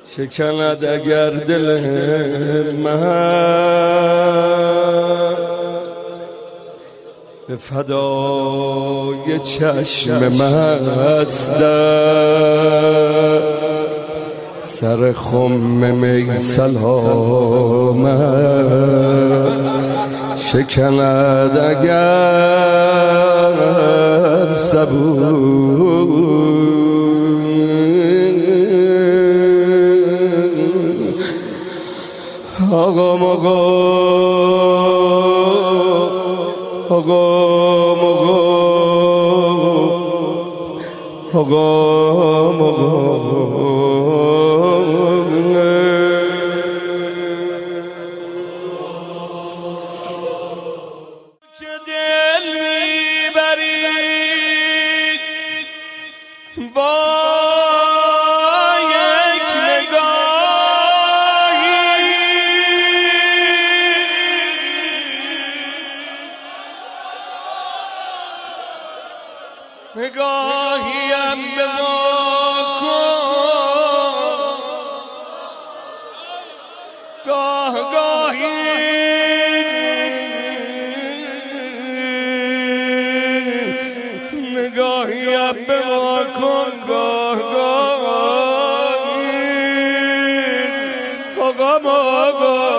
شکند اگر دل من به فدای چشم مستت سر خم می سلامت شکند اگر صبور آقا مقا آقا مقا آقا مقا که دل میبرید با یک نگاهی نگاهیم به ما کن گاه گاهی نگاهیم به ما کن گاه گاهی آقا